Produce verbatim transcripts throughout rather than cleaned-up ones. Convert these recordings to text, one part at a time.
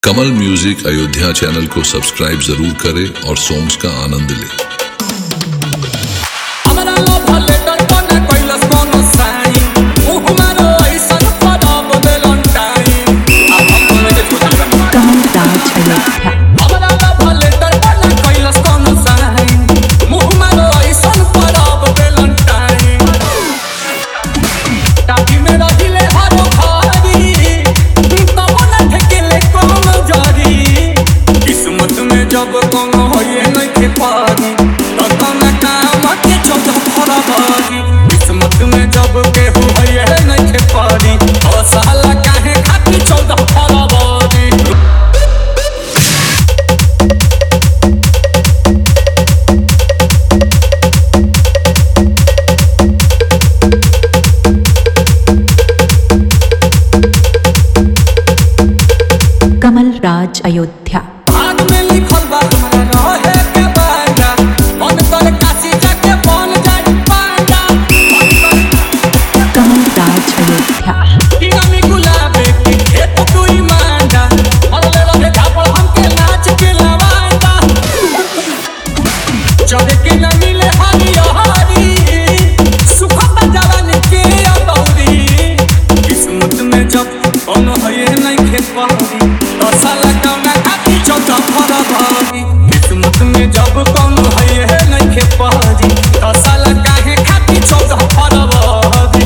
कमल music Ayodhya channel को subscribe जरूर करें और सॉन्ग्स का आनंद लें। जब कौन होए नइखे पारी त कौन काम के चौदह फरवरी किस्मत में जब केहू होए नइखे पारी ओ साला काहे खाती चौदह फरवरी। कमल राज अयोध्या किस्मत में जब कौन है नइखे पारी त साला काहे खाती चौदह फरवरी।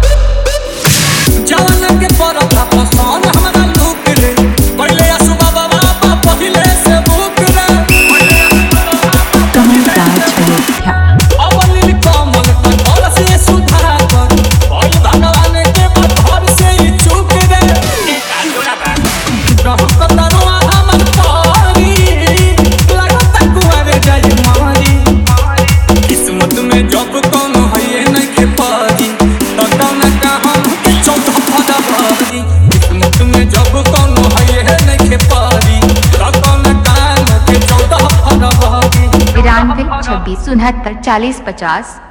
जवान के परथा पसंद हमरा लूक रे पहले सुबह बाबा पहिले से भूख रे कमल राज अयोध्या अवली कमल तोर से सुधा कर भई भगवान के बधर से ही चूक रे रहु कतरवा हमर पारी लगता कुआरे जाई मारी। किस्मत में जब कौन है नइखे पारी त कौन काम के चौदह फरवरी किस्मत में जब कौन है नइखे पारी त कौन काम के चौदह फरवरी। बिरानवे छब्बीस उनहत्तर चालीस पचास।